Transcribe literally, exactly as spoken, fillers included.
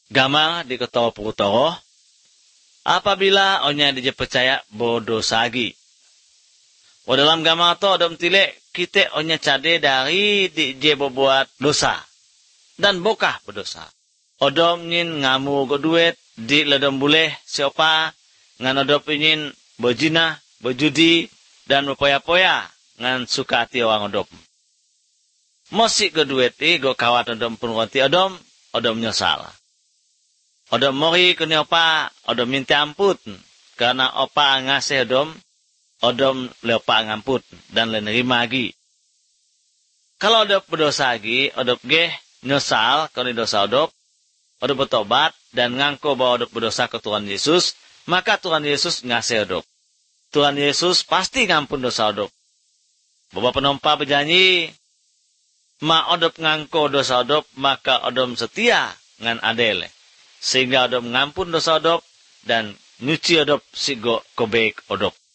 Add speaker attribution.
Speaker 1: Gama di kota Purutoro. Apabila onya dia percaya bodoh sagi. O dalam gama to odom tilek kita onya cade dari di je berbuat dosa. Dan bokah berdosa. Odom nyin ngamu go duit di ledom boleh siapa ngan odom nyin berjina, berjudi dan berpoya-poya ngan suka hati orang odom. Mosik go duit i go kawat odom pun roti odom, odom nyesal. Odom mori kuni opa, odom minta ampun. Karena opa ngasih odom, odom leopa ngamput dan le nerima lagi. Kalau odom berdosa lagi, odom ge nyesal kuni dosa odom, odom bertobat dan ngangko bahwa odom berdosa ke Tuhan Yesus, maka Tuhan Yesus ngasih odom. Tuhan Yesus pasti ngampun dosa odom. Bapak penompa berjanji, ma odom ngangko dosa odom, maka odom setia ngan adele. Sehingga odom ngampun dosa odop dan nyuci odop sigo kobek odop.